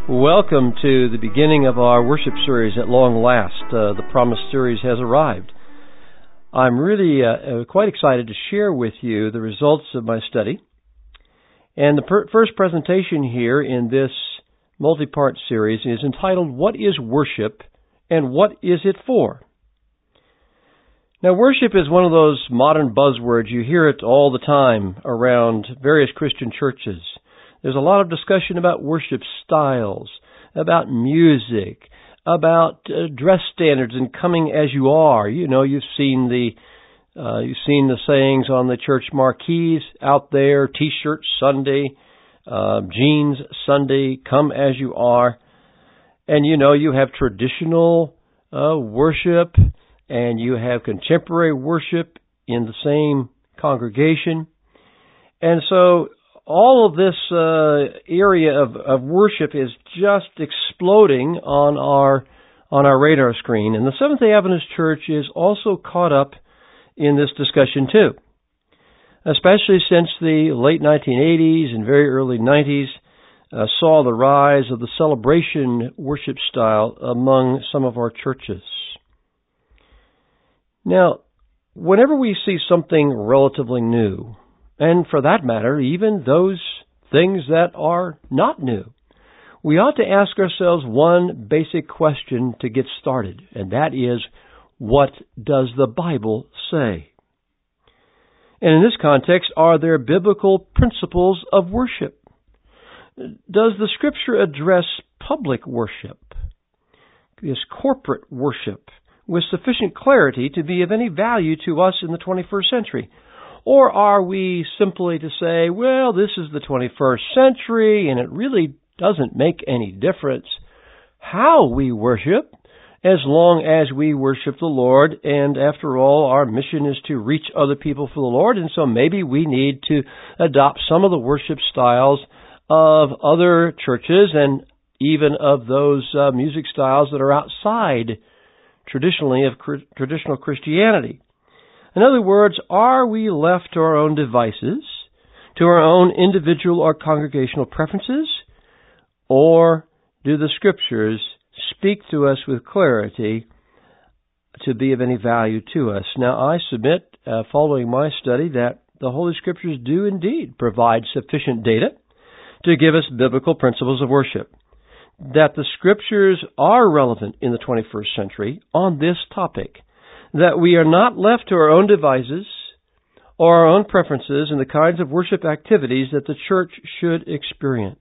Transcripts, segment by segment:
Welcome to the beginning of our worship series at long last. The Promise series has arrived. I'm really quite excited to share with you the results of my study. And the first presentation here in this multi-part series is entitled, What is Worship and What is it For? Now, worship is one of those modern buzzwords. You hear it all the time around various Christian churches. There's a lot of discussion about worship styles, about music, about dress standards and coming as you are. You know, you've seen the sayings on the church marquees out there: T-shirt Sunday, jeans Sunday, come as you are. And you know, you have traditional worship and you have contemporary worship in the same congregation. And so all of this area of worship is just exploding on our radar screen. And the Seventh-day Adventist Church is also caught up in this discussion too, especially since the late 1980s and very early 90s saw the rise of the celebration worship style among some of our churches. Now, whenever we see something relatively new, and for that matter, even those things that are not new, we ought to ask ourselves one basic question to get started, and that is, what does the Bible say? And in this context, are there biblical principles of worship? Does the Scripture address public worship, this corporate worship, with sufficient clarity to be of any value to us in the 21st century? Or are we simply to say, well, this is the 21st century and it really doesn't make any difference how we worship as long as we worship the Lord, and after all, our mission is to reach other people for the Lord, and so maybe we need to adopt some of the worship styles of other churches and even of those music styles that are outside traditionally of traditional Christianity. In other words, are we left to our own devices, to our own individual or congregational preferences, or do the Scriptures speak to us with clarity to be of any value to us? Now, I submit, following my study, that the Holy Scriptures do indeed provide sufficient data to give us biblical principles of worship, that the Scriptures are relevant in the 21st century on this topic, that we are not left to our own devices or our own preferences in the kinds of worship activities that the church should experience.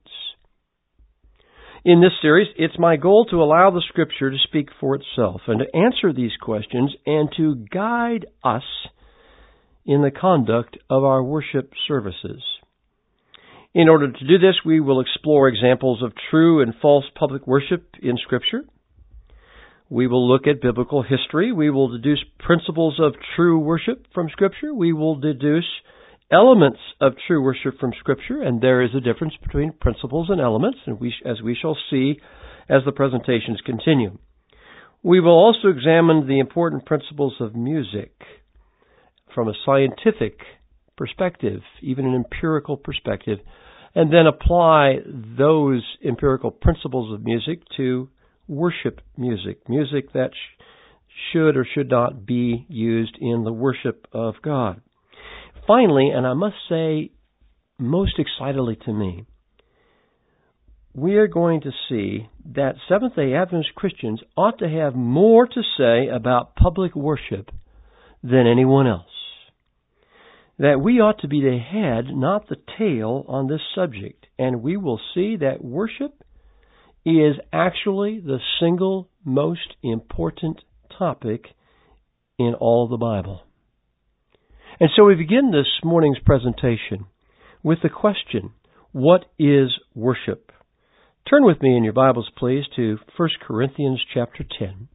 In this series, it's my goal to allow the Scripture to speak for itself and to answer these questions and to guide us in the conduct of our worship services. In order to do this, we will explore examples of true and false public worship in Scripture. We will look at biblical history. We will deduce principles of true worship from Scripture. We will deduce elements of true worship from Scripture, and there is a difference between principles and elements, and as we shall see as the presentations continue. We will also examine the important principles of music from a scientific perspective, even an empirical perspective, and then apply those empirical principles of music to worship music, music that should or should not be used in the worship of God. Finally, and I must say most excitedly to me, we are going to see that Seventh-day Adventist Christians ought to have more to say about public worship than anyone else. That we ought to be the head, not the tail, on this subject, and we will see that worship is actually the single most important topic in all the Bible. And so we begin this morning's presentation with the question, what is worship? Turn with me in your Bibles, please, to 1 Corinthians chapter 10.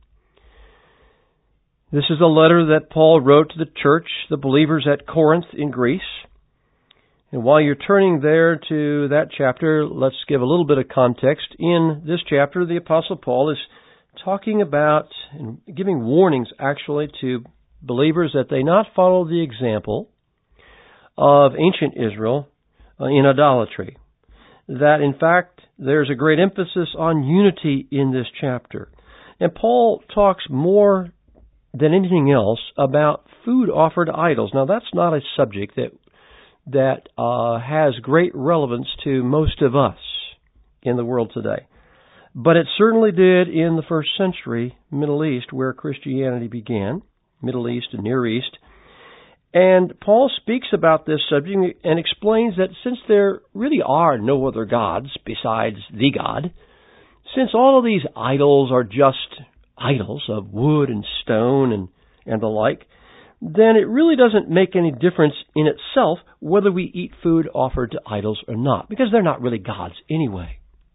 This is a letter that Paul wrote to the church, the believers at Corinth in Greece. And while you're turning there to that chapter, let's give a little bit of context. In this chapter, the Apostle Paul is talking about and giving warnings, actually, to believers that they not follow the example of ancient Israel in idolatry. That, in fact, there's a great emphasis on unity in this chapter. And Paul talks more than anything else about food offered to idols. Now, that's not a subject that has great relevance to most of us in the world today. But it certainly did in the first century Middle East, where Christianity began, Middle East and Near East. And Paul speaks about this subject and explains that since there really are no other gods besides the God, since all of these idols are just idols of wood and stone and the like, then it really doesn't make any difference in itself whether we eat food offered to idols or not, because they're not really gods anyway.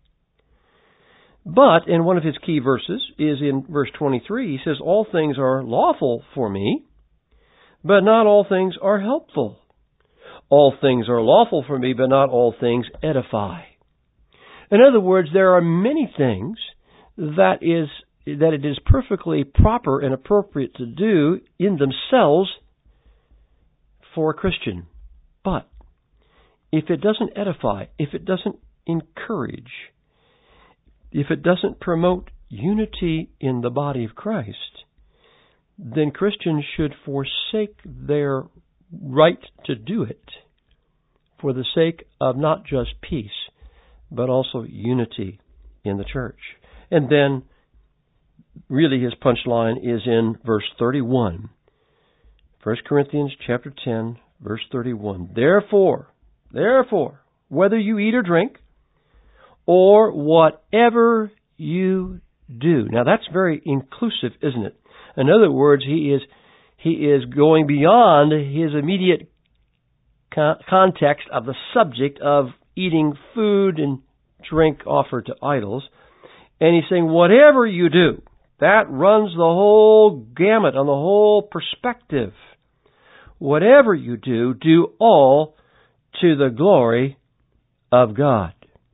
But in one of his key verses is in verse 23, he says, all things are lawful for me, but not all things are helpful. All things are lawful for me, but not all things edify. In other words, there are many things that it is perfectly proper and appropriate to do in themselves for a Christian. But if it doesn't edify, if it doesn't encourage, if it doesn't promote unity in the body of Christ, then Christians should forsake their right to do it for the sake of not just peace, but also unity in the church. And then, really, his punchline is in verse 31. 1 Corinthians chapter 10, verse 31. Therefore, whether you eat or drink, or whatever you do. Now, that's very inclusive, isn't it? In other words, he is going beyond his immediate context of the subject of eating food and drink offered to idols. And he's saying, whatever you do, that runs the whole gamut on the whole perspective. Whatever you do, do all to the glory of God.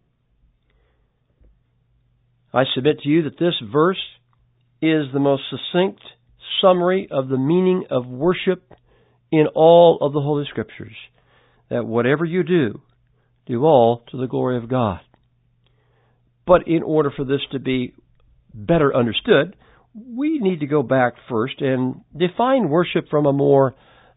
I submit to you that this verse is the most succinct summary of the meaning of worship in all of the Holy Scriptures. That whatever you do, do all to the glory of God. But in order for this to be better understood, we need to go back first and define worship from a more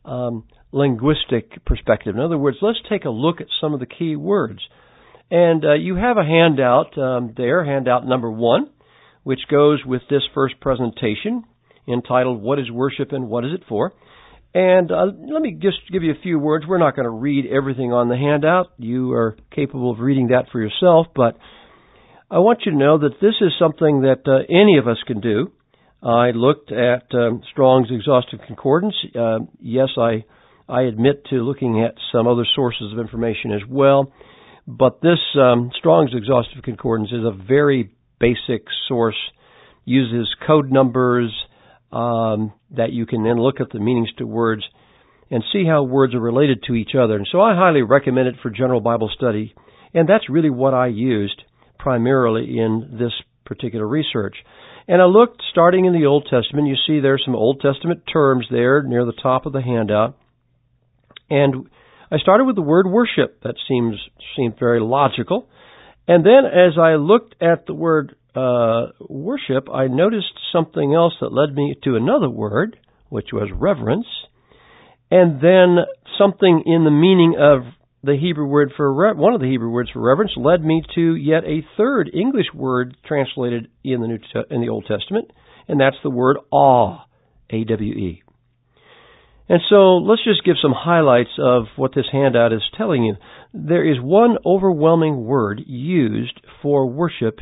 linguistic perspective. In other words, let's take a look at some of the key words. And you have a handout there, handout number 1, which goes with this first presentation entitled, What is Worship and What is it For? And let me just give you a few words. We're not going to read everything on the handout. You are capable of reading that for yourself, but I want you to know that this is something that any of us can do. I looked at Strong's Exhaustive Concordance. Yes, I admit to looking at some other sources of information as well. But this Strong's Exhaustive Concordance is a very basic source, uses code numbers that you can then look at the meanings to words and see how words are related to each other. And so I highly recommend it for general Bible study, and that's really what I used primarily in this particular research. And I looked, starting in the Old Testament, you see there's some Old Testament terms there near the top of the handout. And I started with the word worship. That seemed very logical. And then as I looked at the word worship, I noticed something else that led me to another word, which was reverence. And then something in the meaning of the Hebrew word for one of the Hebrew words for reverence led me to yet a third English word translated in the Old Testament, and that's the word awe, A-W-E. And so let's just give some highlights of what this handout is telling you. There is one overwhelming word used for worship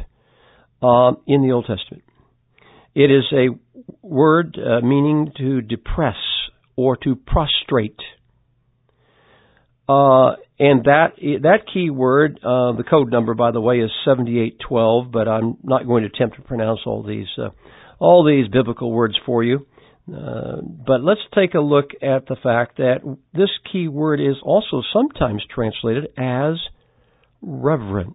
in the Old Testament. It is a word meaning to depress or to prostrate. And that key word, the code number, by the way, is 7812, but I'm not going to attempt to pronounce all these biblical words for you. But let's take a look at the fact that this key word is also sometimes translated as reverence.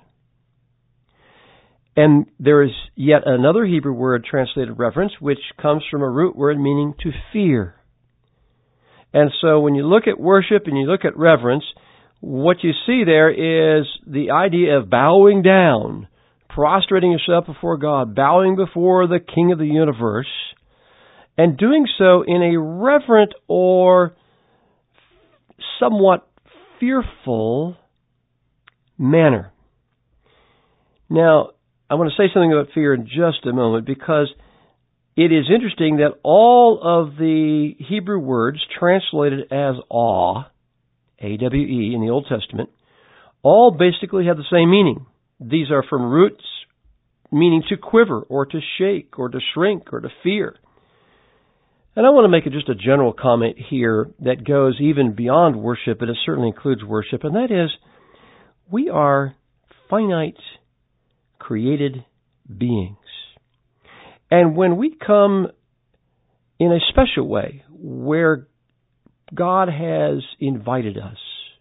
And there is yet another Hebrew word translated reverence, which comes from a root word meaning to fear. And so when you look at worship and you look at reverence, what you see there is the idea of bowing down, prostrating yourself before God, bowing before the King of the universe, and doing so in a reverent or somewhat fearful manner. Now, I want to say something about fear in just a moment, because it is interesting that all of the Hebrew words translated as awe, A-W-E, in the Old Testament, all basically have the same meaning. These are from roots meaning to quiver, or to shake, or to shrink, or to fear. And I want to make just a general comment here that goes even beyond worship, but it certainly includes worship, and that is, we are finite, created beings. And when we come in a special way, where God has invited us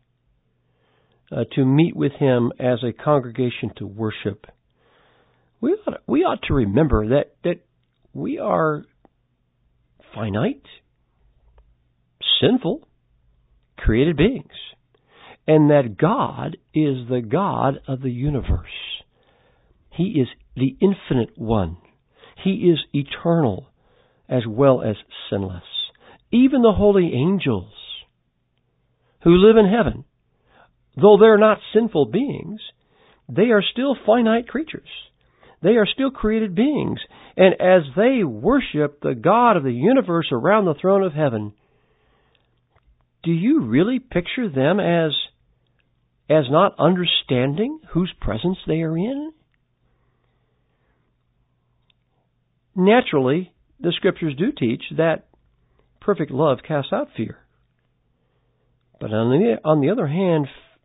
to meet with Him as a congregation to worship, we ought to remember that we are finite, sinful, created beings, and that God is the God of the universe. He is the infinite one. He is eternal as well as sinless. Even the holy angels who live in heaven, though they're not sinful beings, they are still finite creatures. They are still created beings. And as they worship the God of the universe around the throne of heaven, do you really picture them as not understanding whose presence they are in? Naturally, the Scriptures do teach that perfect love casts out fear. But on the other hand,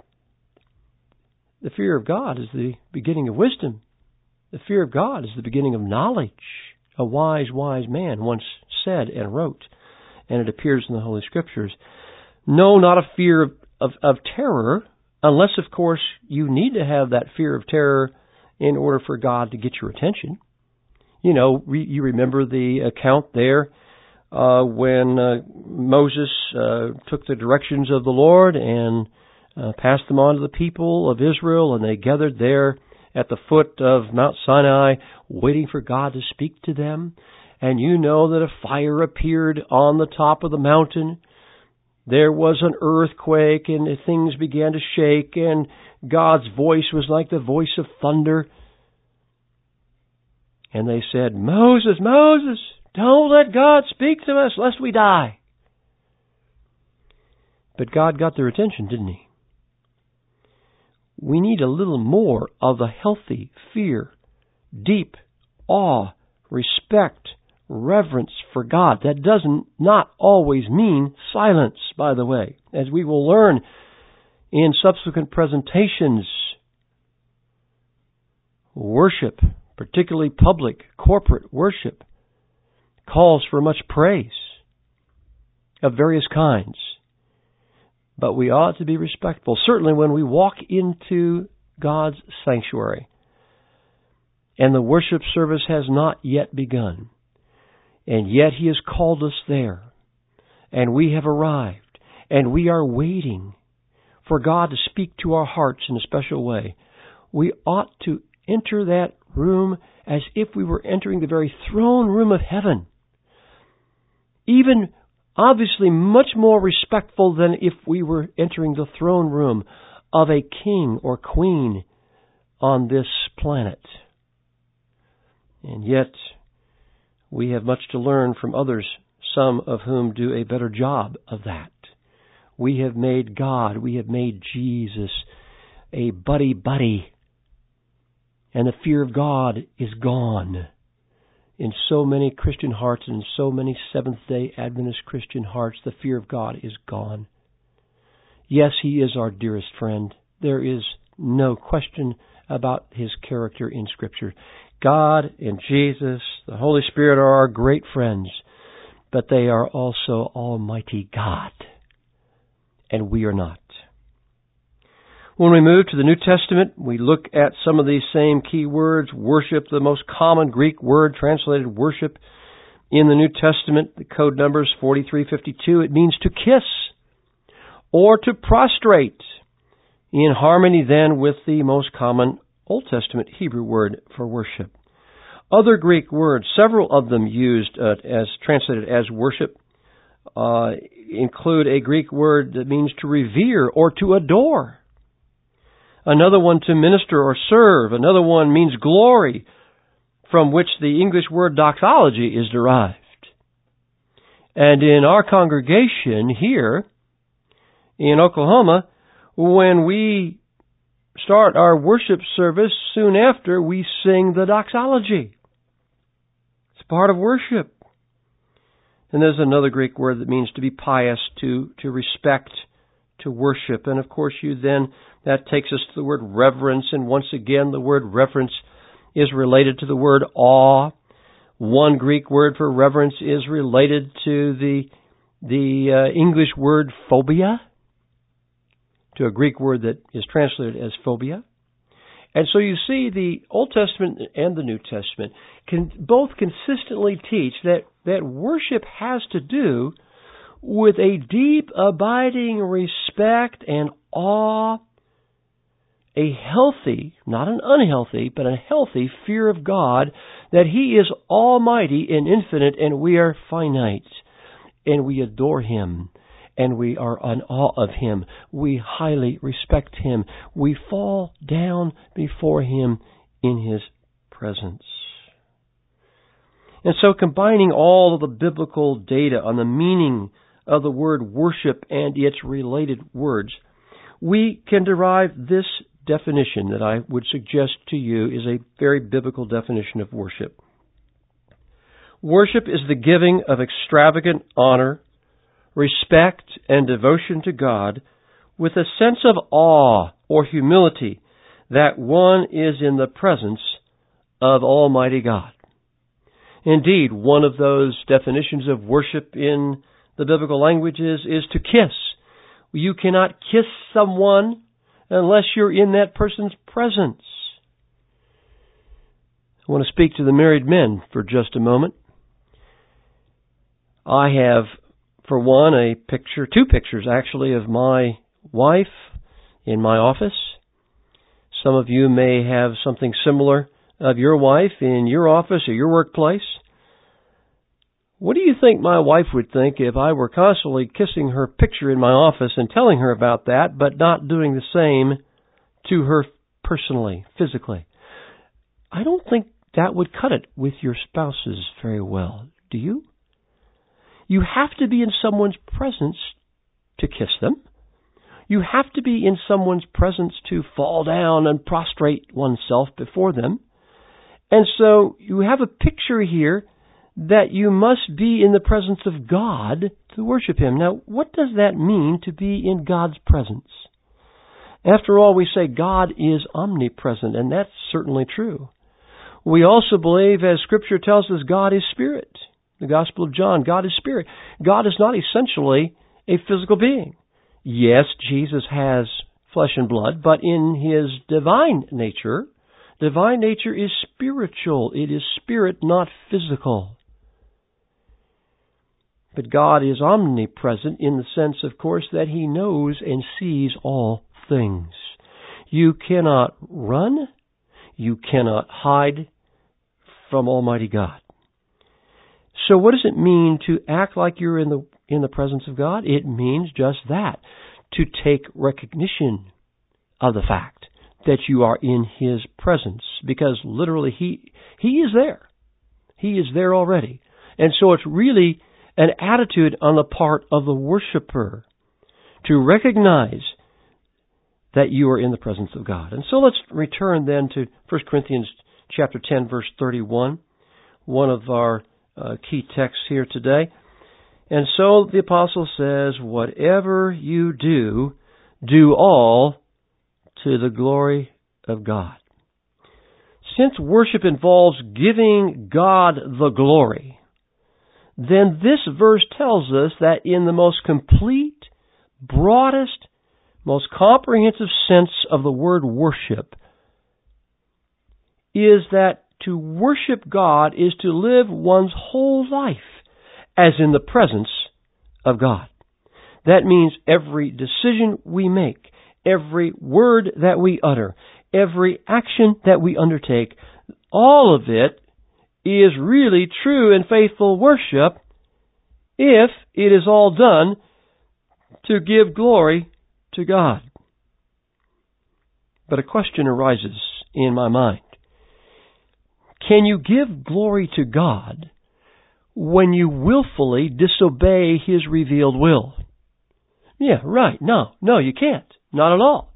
the fear of God is the beginning of wisdom. The fear of God is the beginning of knowledge. A wise man once said and wrote, and it appears in the Holy Scriptures. No, not a fear of terror, unless, of course, you need to have that fear of terror in order for God to get your attention. You know, you remember the account there when Moses took the directions of the Lord and passed them on to the people of Israel, and they gathered there at the foot of Mount Sinai, waiting for God to speak to them. And you know that a fire appeared on the top of the mountain. There was an earthquake, and things began to shake, and God's voice was like the voice of thunder. And they said, Moses, Moses, don't let God speak to us lest we die. But God got their attention, didn't He? We need a little more of the healthy fear, deep awe, respect, reverence for God. That doesn't not always mean silence, by the way, as we will learn in subsequent presentations. Worship, particularly public, corporate worship, calls for much praise of various kinds. But we ought to be respectful, certainly when we walk into God's sanctuary and the worship service has not yet begun, and yet He has called us there, and we have arrived, and we are waiting for God to speak to our hearts in a special way. We ought to enter that room as if we were entering the very throne room of heaven. Even obviously much more respectful than if we were entering the throne room of a king or queen on this planet. And yet, we have much to learn from others, some of whom do a better job of that. We have made God, we have made Jesus a buddy-buddy. And the fear of God is gone in so many Christian hearts and in so many Seventh-day Adventist Christian hearts. The fear of God is gone. Yes, He is our dearest friend. There is no question about His character in Scripture. God and Jesus, the Holy Spirit are our great friends, but they are also Almighty God, and we are not. When we move to the New Testament, we look at some of these same key words. Worship, the most common Greek word translated worship in the New Testament. The code number is 4352. It means to kiss or to prostrate. in harmony then with the most common Old Testament Hebrew word for worship. Other Greek words, several of them used as translated as worship, include a Greek word that means to revere or to adore. Another one to minister or serve. Another one means glory, from which the English word doxology is derived. And in our congregation here in Oklahoma, when we start our worship service, soon after we sing the doxology. It's part of worship. And there's another Greek word that means to be pious, to respect, to worship. And of course that takes us to the word reverence. And once again, the word reverence is related to the word awe. One Greek word for reverence is related to the English word phobia, to a Greek word that is translated as phobia. And so you see the Old Testament and the New Testament can both consistently teach that worship has to do with a deep, abiding respect and awe, a healthy, not an unhealthy, but a healthy fear of God, that He is almighty and infinite and we are finite, and we adore Him. And we are in awe of Him. We highly respect Him. We fall down before Him in His presence. And so combining all of the biblical data on the meaning of the word worship and its related words, we can derive this definition that I would suggest to you is a very biblical definition of worship. Worship is the giving of extravagant honor, respect, and devotion to God with a sense of awe or humility that one is in the presence of Almighty God. Indeed, one of those definitions of worship in the biblical language is to kiss. You cannot kiss someone unless you're in that person's presence. I want to speak to the married men for just a moment. I have, for one, two pictures actually, of my wife in my office. Some of you may have something similar of your wife in your office or your workplace. What do you think my wife would think if I were constantly kissing her picture in my office and telling her about that, but not doing the same to her personally, physically? I don't think that would cut it with your spouses very well. Do you? You have to be in someone's presence to kiss them. You have to be in someone's presence to fall down and prostrate oneself before them. And so you have a picture here that you must be in the presence of God to worship Him. Now, what does that mean to be in God's presence? After all, we say God is omnipresent, and that's certainly true. We also believe, as Scripture tells us, God is Spirit. The Gospel of John, God is Spirit. God is not essentially a physical being. Yes, Jesus has flesh and blood, but in His divine nature is spiritual. It is spirit, not physical. But God is omnipresent in the sense, of course, that He knows and sees all things. You cannot run, you cannot hide from Almighty God. So what does it mean to act like you're in the presence of God? It means just that, to take recognition of the fact that you are in His presence, because literally He is there. He is there already. And so it's really an attitude on the part of the worshiper to recognize that you are in the presence of God. And so let's return then to 1 Corinthians chapter 10, verse 31, one of our key texts here today. And so the apostle says, whatever you do, do all to the glory of God. Since worship involves giving God the glory, then this verse tells us that in the most complete, broadest, most comprehensive sense of the word worship is that to worship God is to live one's whole life as in the presence of God. That means every decision we make, every word that we utter, every action that we undertake, all of it is really true and faithful worship if it is all done to give glory to God. But a question arises in my mind. Can you give glory to God when you willfully disobey His revealed will? Yeah, right. No, you can't. Not at all.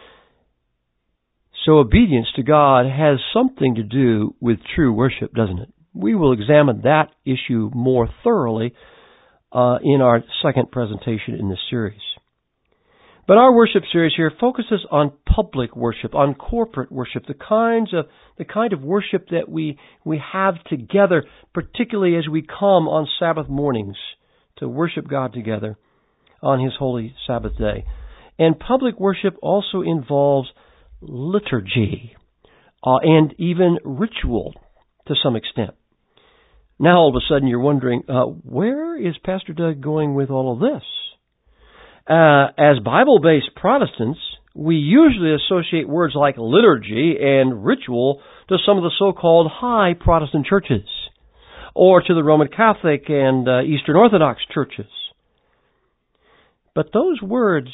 So obedience to God has something to do with true worship, doesn't it? We will examine that issue more thoroughly in our second presentation in this series. But our worship series here focuses on public worship, on corporate worship, the kind of worship that we have together, particularly as we come on Sabbath mornings to worship God together on His holy Sabbath day. And public worship also involves liturgy and even ritual to some extent. Now all of a sudden you're wondering, where is Pastor Doug going with all of this? As Bible-based Protestants, we usually associate words like liturgy and ritual to some of the so-called high Protestant churches, or to the Roman Catholic and Eastern Orthodox churches. But those words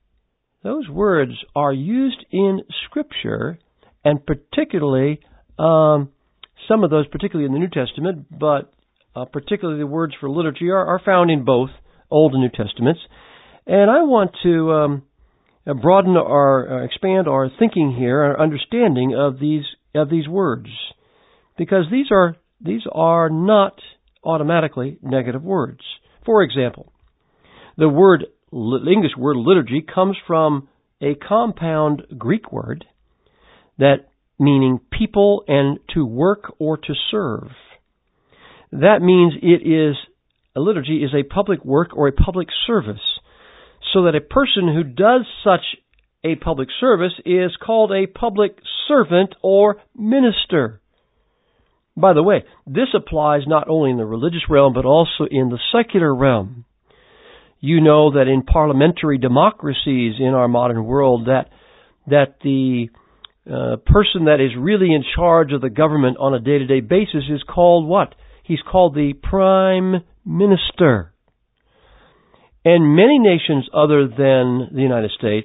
are used in Scripture, and particularly some of those, particularly in the New Testament, but particularly the words for liturgy are found in both Old and New Testaments. And I want to broaden or expand our thinking here, our understanding of these words, because these are not automatically negative words. For example, the English word liturgy comes from a compound Greek word that meaning people and to work or to serve. That means a liturgy is a public work or a public service, so that a person who does such a public service is called a public servant or minister. By the way, this applies not only in the religious realm, but also in the secular realm. You know that in parliamentary democracies in our modern world, that the person that is really in charge of the government on a day-to-day basis is called what? He's called the Prime Minister. And many nations other than the United States,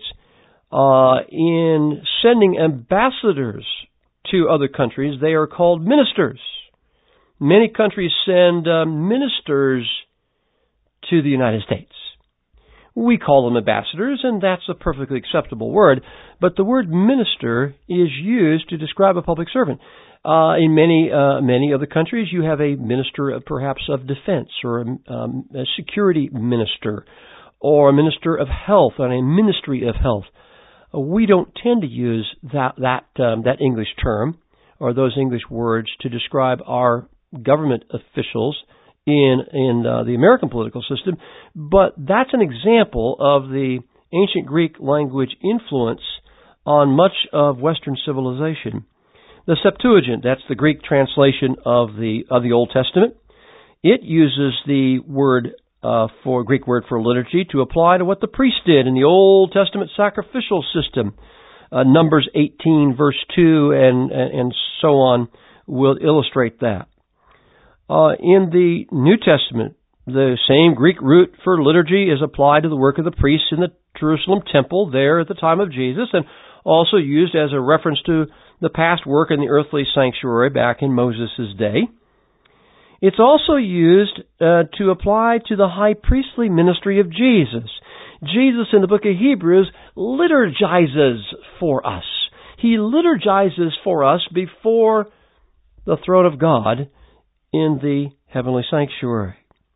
in sending ambassadors to other countries, they are called ministers. Many countries send ministers to the United States. We call them ambassadors, and that's a perfectly acceptable word, but the word minister is used to describe a public servant. In many other countries, you have a minister perhaps of defense, or a security minister, or a minister of health, and a ministry of health. We don't tend to use that English term or those English words to describe our government officials in the American political system, but that's an example of the ancient Greek language influence on much of Western civilization. The Septuagint, that's the Greek translation of the Old Testament. It uses the Greek word for liturgy to apply to what the priest did in the Old Testament sacrificial system. Numbers 18 verse 2 and so on will illustrate that. In the New Testament, the same Greek root for liturgy is applied to the work of the priests in the Jerusalem temple there at the time of Jesus, and also used as a reference to the past work in the earthly sanctuary back in Moses' day. It's also used to apply to the high priestly ministry of Jesus. Jesus in the book of Hebrews liturgizes for us. He liturgizes for us before the throne of God in the heavenly sanctuary.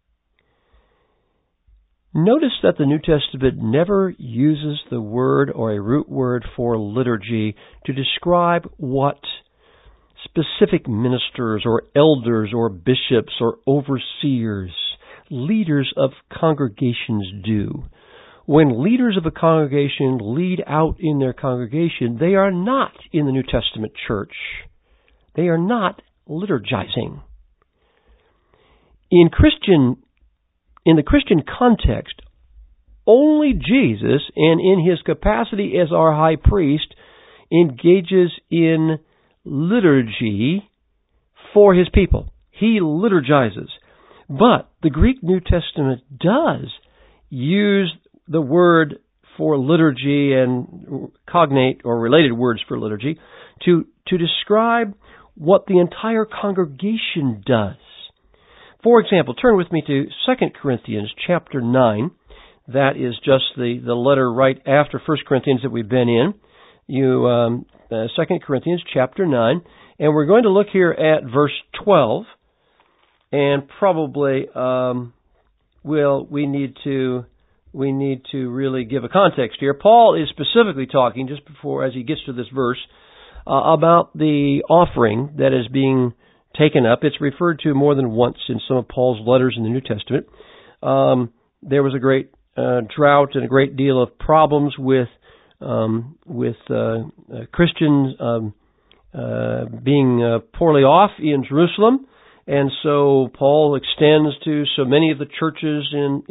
Notice that the New Testament never uses the word or a root word for liturgy to describe what specific ministers or elders or bishops or overseers, leaders of congregations do. When leaders of a congregation lead out in their congregation, they are not in the New Testament church. They are not liturgizing. In the Christian context, only Jesus, and in his capacity as our high priest, engages in liturgy for his people. He liturgizes. But the Greek New Testament does use the word for liturgy and cognate or related words for liturgy to describe what the entire congregation does. For example, turn with me to 2 Corinthians chapter 9. That is just the letter right after 1 Corinthians that we've been in. 2 Corinthians chapter 9. And we're going to look here at verse 12. And probably we need to really give a context here. Paul is specifically talking, just before, as he gets to this verse, about the offering that is being taken up. It's referred to more than once in some of Paul's letters in the New Testament. There was a great drought and a great deal of problems with Christians being poorly off in Jerusalem, and so Paul extends to so many of the churches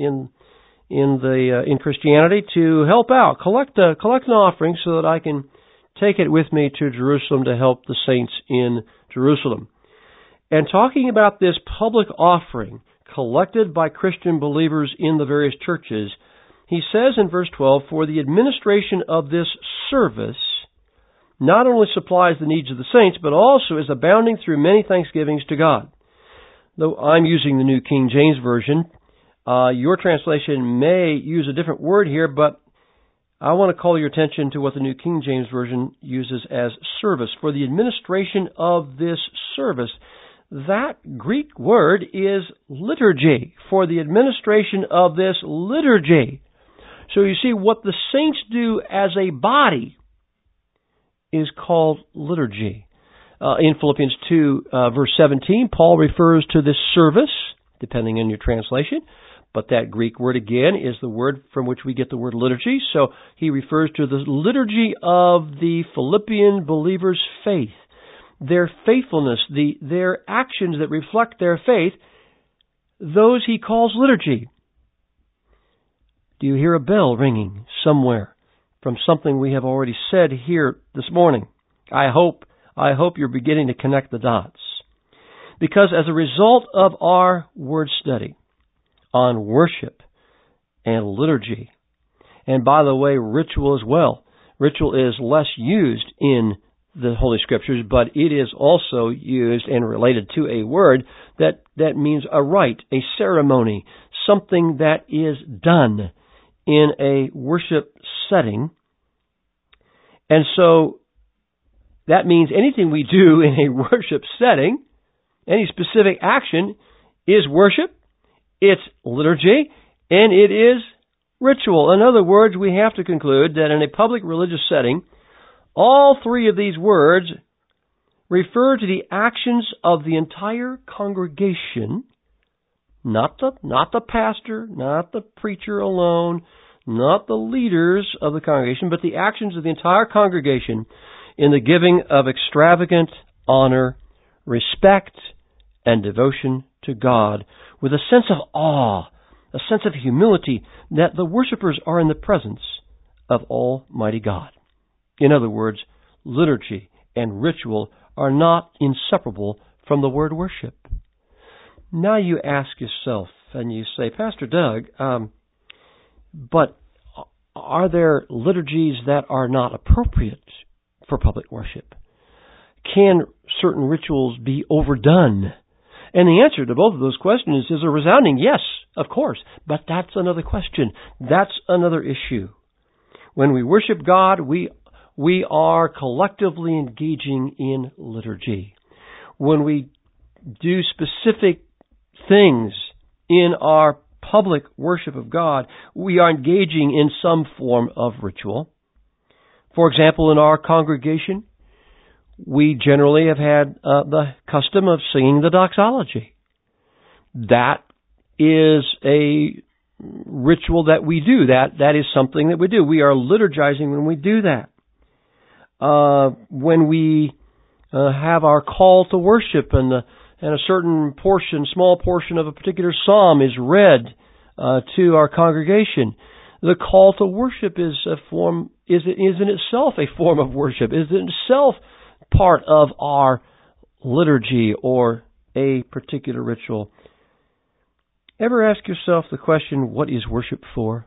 in Christianity to help out, collect an offering so that I can take it with me to Jerusalem to help the saints in Jerusalem. And talking about this public offering collected by Christian believers in the various churches, he says in verse 12, "For the administration of this service not only supplies the needs of the saints, but also is abounding through many thanksgivings to God." Though I'm using the New King James Version, your translation may use a different word here, but I want to call your attention to what the New King James Version uses as service. For the administration of this service. That Greek word is liturgy. For the administration of this liturgy. So you see, what the saints do as a body is called liturgy. In Philippians 2, verse 17, Paul refers to this service, depending on your translation. But that Greek word, again, is the word from which we get the word liturgy. So he refers to the liturgy of the Philippian believers' faith. Their faithfulness, their actions that reflect their faith, those he calls liturgy. Do you hear a bell ringing somewhere from something we have already said here this morning? I hope you're beginning to connect the dots. Because as a result of our word study on worship and liturgy, and by the way, ritual as well. Ritual is less used in the Holy Scriptures, but it is also used and related to a word that means a rite, a ceremony, something that is done in a worship setting. And so that means anything we do in a worship setting, any specific action, is worship, it's liturgy, and it is ritual. In other words, we have to conclude that in a public religious setting, all three of these words refer to the actions of the entire congregation, not the pastor, not the preacher alone, not the leaders of the congregation, but the actions of the entire congregation in the giving of extravagant honor, respect, and devotion to God, with a sense of awe, a sense of humility that the worshipers are in the presence of Almighty God. In other words, liturgy and ritual are not inseparable from the word worship. Now you ask yourself, and you say, Pastor Doug, but are there liturgies that are not appropriate for public worship? Can certain rituals be overdone? And the answer to both of those questions is a resounding yes, of course. But that's another question. That's another issue. When we worship God, we are collectively engaging in liturgy. When we do specific things in our public worship of God, we are engaging in some form of ritual. For example, in our congregation, we generally have had the custom of singing the doxology. That is a ritual that we do. That is something that we do. We are liturgizing when we do that. When we have our call to worship and a certain portion, small portion of a particular psalm is read to our congregation, The call to worship is in itself a form of worship, is in itself part of our liturgy or a particular ritual. Ever ask yourself the question, what is worship for?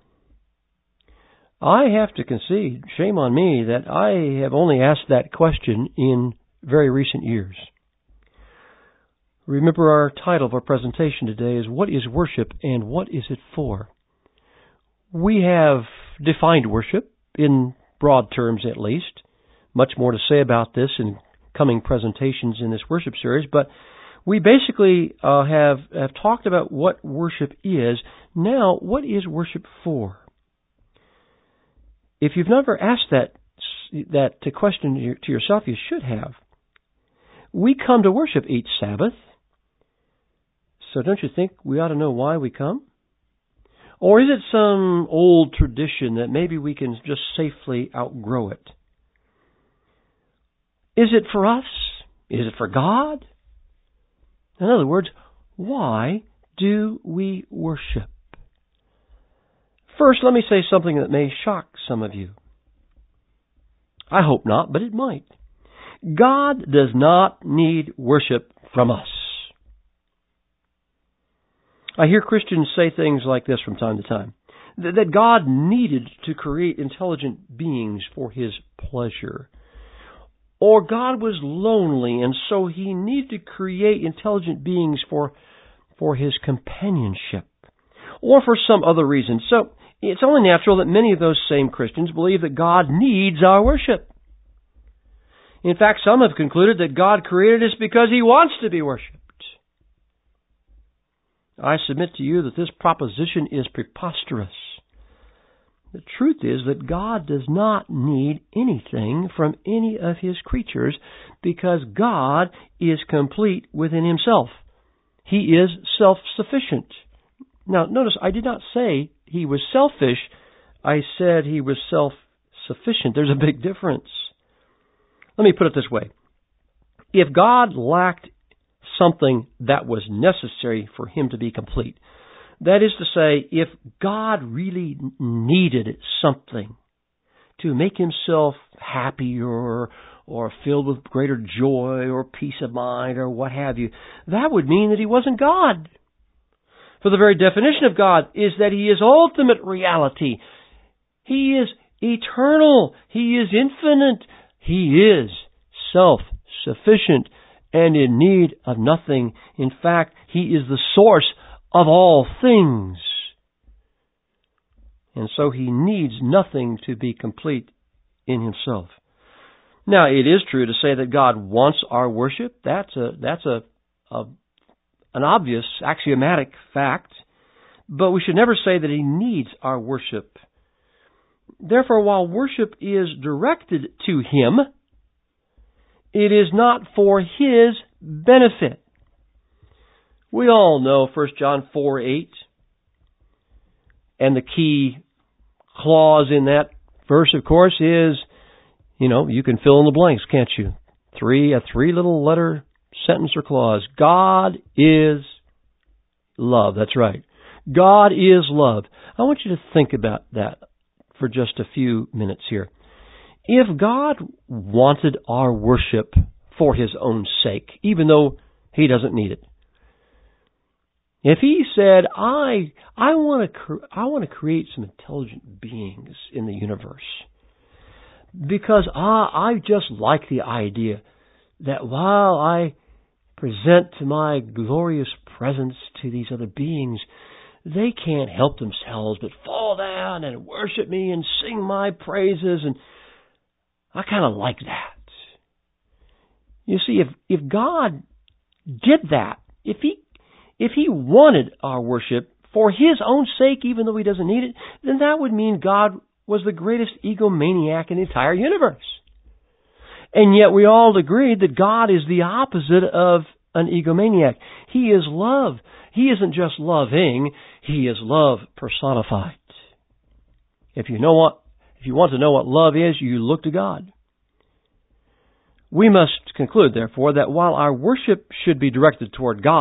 I have to concede, shame on me, that I have only asked that question in very recent years. Remember, our title of our presentation today is What is Worship and What is it For? We have defined worship, in broad terms at least. Much more to say about this in coming presentations in this worship series, but we basically have talked about what worship is. Now, what is worship for? If you've never asked that question to yourself, you should have. We come to worship each Sabbath, so don't you think we ought to know why we come? Or is it some old tradition that maybe we can just safely outgrow it? Is it for us? Is it for God? In other words, why do we worship? First, let me say something that may shock some of you. I hope not, but it might. God does not need worship from us. I hear Christians say things like this from time to time, that God needed to create intelligent beings for His pleasure. Or God was lonely, and so He needed to create intelligent beings for His companionship, or for some other reason. So it's only natural that many of those same Christians believe that God needs our worship. In fact, some have concluded that God created us because He wants to be worshipped. I submit to you that this proposition is preposterous. The truth is that God does not need anything from any of His creatures because God is complete within Himself. He is self-sufficient. Now, notice, I did not say He was selfish. I said He was self-sufficient. There's a big difference. Let me put it this way. If God lacked something that was necessary for Him to be complete, that is to say, if God really needed something to make Himself happier or filled with greater joy or peace of mind or what have you, that would mean that He wasn't God. For the very definition of God is that He is ultimate reality. He is eternal. He is infinite. He is self-sufficient and in need of nothing. In fact, He is the source of all things. And so He needs nothing to be complete in Himself. Now, it is true to say that God wants our worship. That's an obvious axiomatic fact. But we should never say that He needs our worship. Therefore, while worship is directed to Him, it is not for His benefit. We all know 1 John 4:8, and the key clause in that verse, of course, is, you can fill in the blanks, can't you? A three-little letter sentence or clause. God is love. That's right. God is love. I want you to think about that for just a few minutes here. If God wanted our worship for His own sake, even though He doesn't need it, if He said, I want to create some intelligent beings in the universe, because I just like the idea that while I present my glorious presence to these other beings, they can't help themselves but fall down and worship me and sing my praises, and I kind of like that. You see, if God did that, if He wanted our worship for His own sake, even though He doesn't need it, then that would mean God was the greatest egomaniac in the entire universe. And yet we all agreed that God is the opposite of an egomaniac. He is love. He isn't just loving, He is love personified. If you want to know what love is, you look to God. We must conclude, therefore, that while our worship should be directed toward God,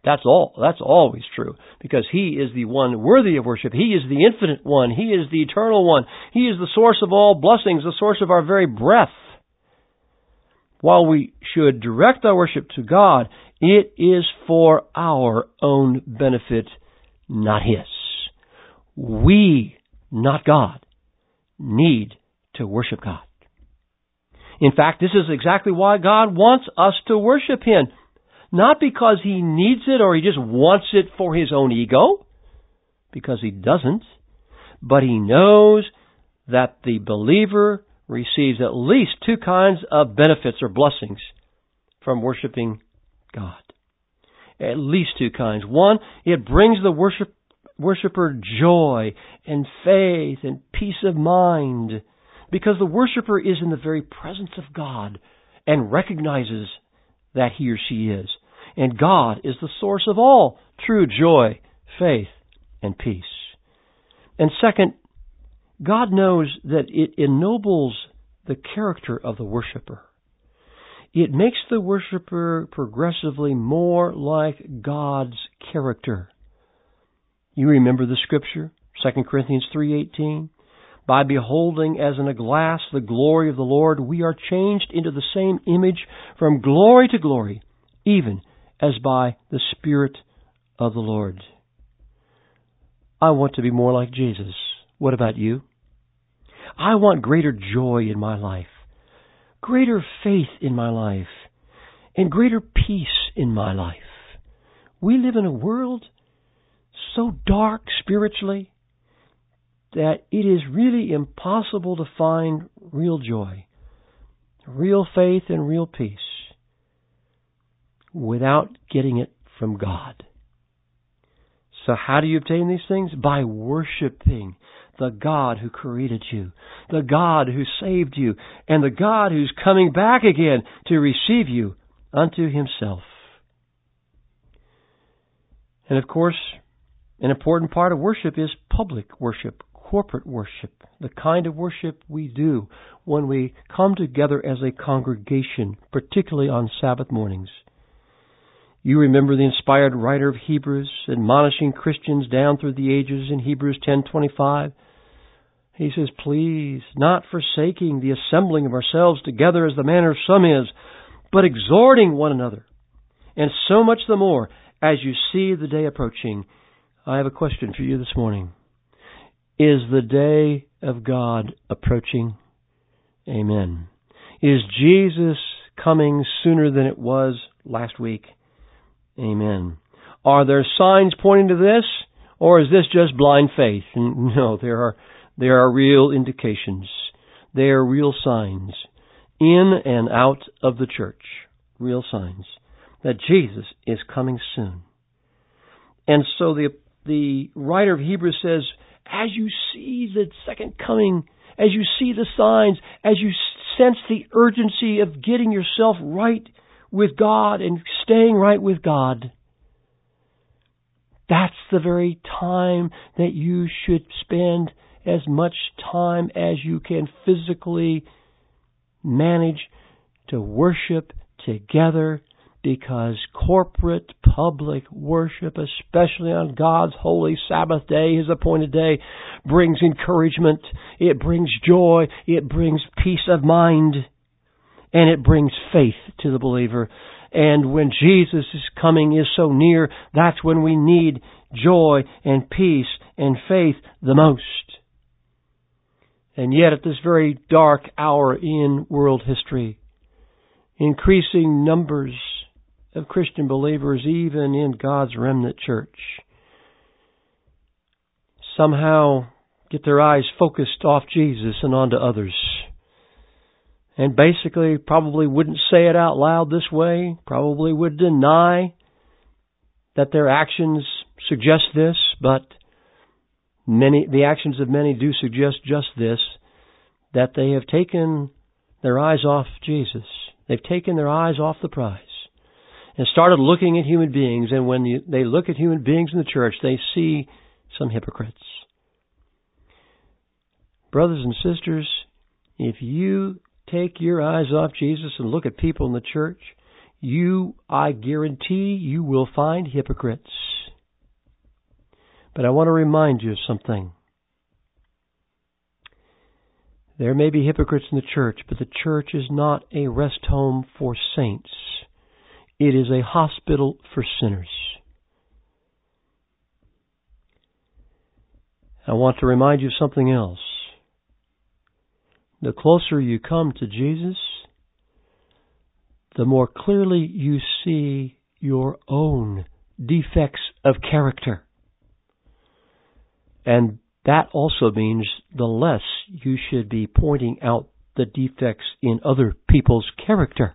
That's always true, because He is the one worthy of worship. He is the infinite one. He is the eternal one. He is the source of all blessings, the source of our very breath. While we should direct our worship to God, it is for our own benefit, not His. We, not God, need to worship God. In fact, this is exactly why God wants us to worship Him. Not because He needs it or He just wants it for His own ego, because He doesn't, but He knows that the believer receives at least two kinds of benefits or blessings from worshiping God. At least two kinds. One, it brings the worshiper joy and faith and peace of mind, because the worshiper is in the very presence of God and recognizes that he or she is. And God is the source of all true joy, faith, and peace. And second, God knows that it ennobles the character of the worshiper. It makes the worshiper progressively more like God's character. You remember the scripture, 2 Corinthians 3:18? By beholding as in a glass the glory of the Lord, we are changed into the same image from glory to glory, even as by the Spirit of the Lord. I want to be more like Jesus. What about you? I want greater joy in my life, greater faith in my life, and greater peace in my life. We live in a world so dark spiritually that it is really impossible to find real joy, real faith, and real peace without getting it from God. So how do you obtain these things? By worshiping the God who created you, the God who saved you, and the God who's coming back again to receive you unto Himself. And of course, an important part of worship is public worship, corporate worship, the kind of worship we do when we come together as a congregation, particularly on Sabbath mornings. You remember the inspired writer of Hebrews admonishing Christians down through the ages in Hebrews 10:25. He says, please, not forsaking the assembling of ourselves together as the manner of some is, but exhorting one another. And so much the more as you see the day approaching. I have a question for you this morning. Is the day of God approaching? Amen. Is Jesus coming sooner than it was last week? Amen. Are there signs pointing to this, or is this just blind faith? No, there are real indications. There are real signs in and out of the church. Real signs that Jesus is coming soon. And so the writer of Hebrews says, as you see the second coming, as you see the signs, as you sense the urgency of getting yourself right with God and staying right with God, that's the very time that you should spend as much time as you can physically manage to worship together, because corporate public worship, especially on God's holy Sabbath day, His appointed day, brings encouragement, it brings joy, it brings peace of mind, and it brings faith to the believer. And when Jesus' coming is so near, that's when we need joy and peace and faith the most. And yet at this very dark hour in world history, increasing numbers of Christian believers, even in God's remnant church, somehow get their eyes focused off Jesus and onto others. And basically probably wouldn't say it out loud this way, probably would deny that their actions suggest this, but the actions of many do suggest just this, that they have taken their eyes off Jesus. They've taken their eyes off the prize and started looking at human beings. And when they look at human beings in the church, they see some hypocrites. Brothers and sisters, if you take your eyes off Jesus and look at people in the church, I guarantee you will find hypocrites. But I want to remind you of something. There may be hypocrites in the church, but the church is not a rest home for saints. It is a hospital for sinners. I want to remind you of something else. The closer you come to Jesus, the more clearly you see your own defects of character. And that also means the less you should be pointing out the defects in other people's character.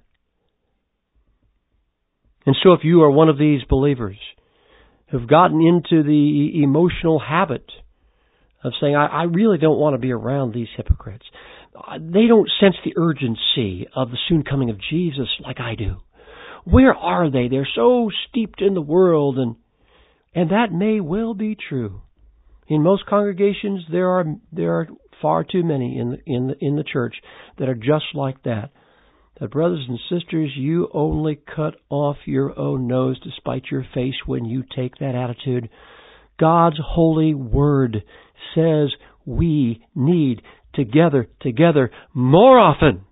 And so if you are one of these believers who've gotten into the emotional habit of saying, I really don't want to be around these hypocrites. They don't sense the urgency of the soon coming of Jesus like I do. Where are they? They're so steeped in the world, and that may well be true. In most congregations, there are far too many in the church that are just like that. That, brothers and sisters, you only cut off your own nose to spite your face when you take that attitude. God's holy word says we need to gather together more often.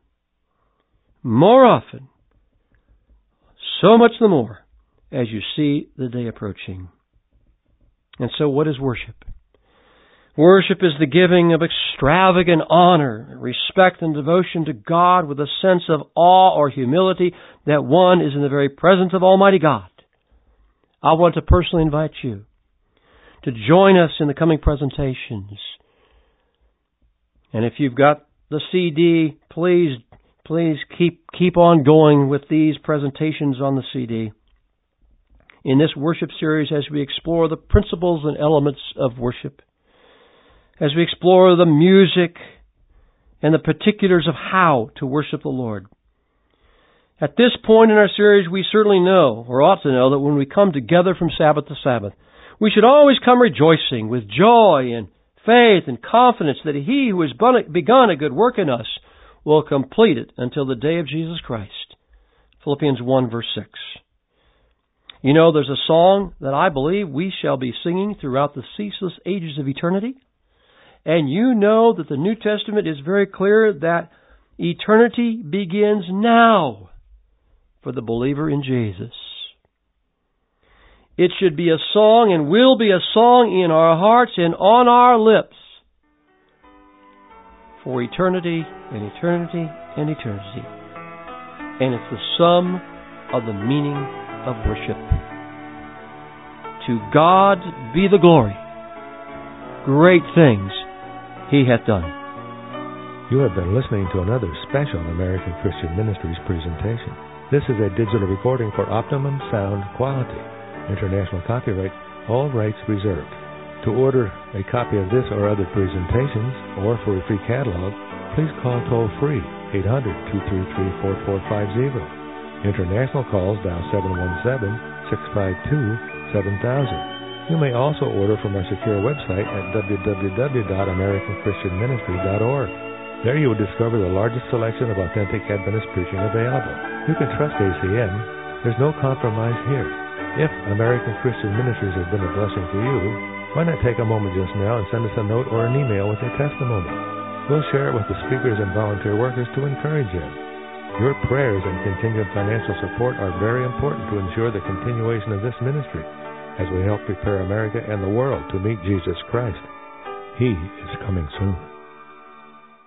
More often. So much the more as you see the day approaching. And so what is worship? Worship is the giving of extravagant honor, respect, and devotion to God with a sense of awe or humility that one is in the very presence of Almighty God. I want to personally invite you to join us in the coming presentations. And if you've got the CD, please keep on going with these presentations on the CD. In this worship series, as we explore the principles and elements of worship, as we explore the music and the particulars of how to worship the Lord. At this point in our series, we certainly know, or ought to know, that when we come together from Sabbath to Sabbath, we should always come rejoicing with joy and faith and confidence that He who has begun a good work in us will complete it until the day of Jesus Christ. Philippians 1 verse 6. You know, there's a song that I believe we shall be singing throughout the ceaseless ages of eternity. And you know that the New Testament is very clear that eternity begins now for the believer in Jesus. It should be a song and will be a song in our hearts and on our lips for eternity and eternity and eternity. And it's the sum of the meaning of worship. To God be the glory. Great things He hath done. You have been listening to another special American Christian Ministries presentation. This is a digital recording for optimum sound quality. International copyright, all rights reserved. To order a copy of this or other presentations, or for a free catalog, please call toll-free 800-233-4450. International calls dial 717-652-7000. You may also order from our secure website at www.americanchristianministry.org. There you will discover the largest selection of authentic Adventist preaching available. You can trust ACM. There's no compromise here. If American Christian Ministries has been a blessing for you, why not take a moment just now and send us a note or an email with your testimony? We'll share it with the speakers and volunteer workers to encourage them. Your prayers and continued financial support are very important to ensure the continuation of this ministry, as we help prepare America and the world to meet Jesus Christ. He is coming soon.